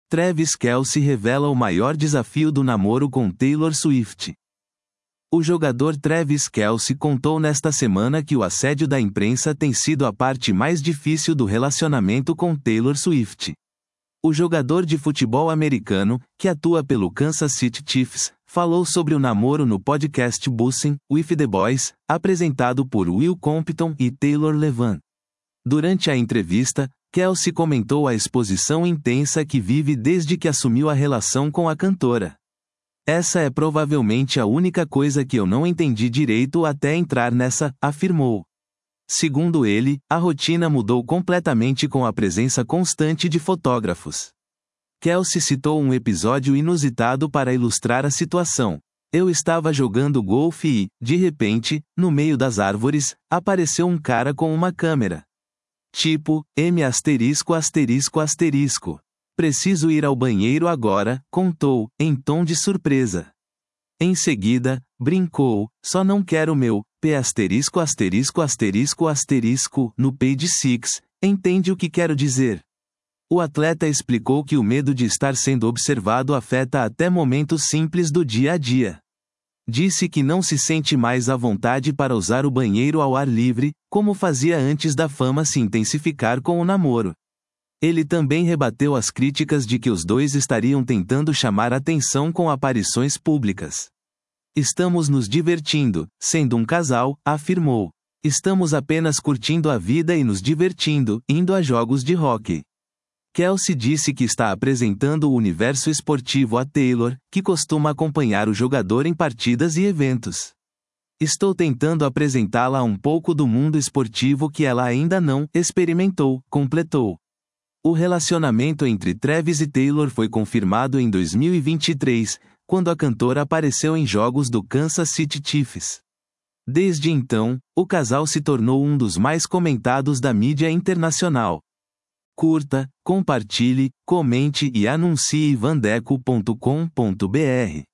Travis Kelce revela o maior desafio do namoro com Taylor Swift. O jogador Travis Kelce contou nesta semana que o assédio da imprensa tem sido a parte mais difícil do relacionamento com Taylor Swift. O jogador de futebol americano, que atua pelo Kansas City Chiefs, falou sobre o namoro no podcast Buzzing with the Boys, apresentado por Will Compton e Taylor Levan. Durante a entrevista, Kelce comentou a exposição intensa que vive desde que assumiu a relação com a cantora. Essa é provavelmente a única coisa que eu não entendi direito até entrar nessa, afirmou. Segundo ele, a rotina mudou completamente com a presença constante de fotógrafos. Kelce citou um episódio inusitado para ilustrar a situação. Eu estava jogando golfe e, de repente, no meio das árvores, apareceu um cara com uma câmera. Tipo, M*****. Preciso ir ao banheiro agora, contou, em tom de surpresa. Em seguida, brincou, só não quero meu P****** no page 6, entende o que quero dizer? O atleta explicou que o medo de estar sendo observado afeta até momentos simples do dia a dia. Disse que não se sente mais à vontade para usar o banheiro ao ar livre, como fazia antes da fama se intensificar com o namoro. Ele também rebateu as críticas de que os dois estariam tentando chamar atenção com aparições públicas. Estamos nos divertindo, sendo um casal, afirmou. Estamos apenas curtindo a vida e nos divertindo, indo a jogos de hóquei. Kelce disse que está apresentando o universo esportivo a Taylor, que costuma acompanhar o jogador em partidas e eventos. Estou tentando apresentá-la a um pouco do mundo esportivo que ela ainda não experimentou, completou. O relacionamento entre Travis e Taylor foi confirmado em 2023, quando a cantora apareceu em jogos do Kansas City Chiefs. Desde então, o casal se tornou um dos mais comentados da mídia internacional. Curta, compartilhe, comente e anuncie vandeco.com.br.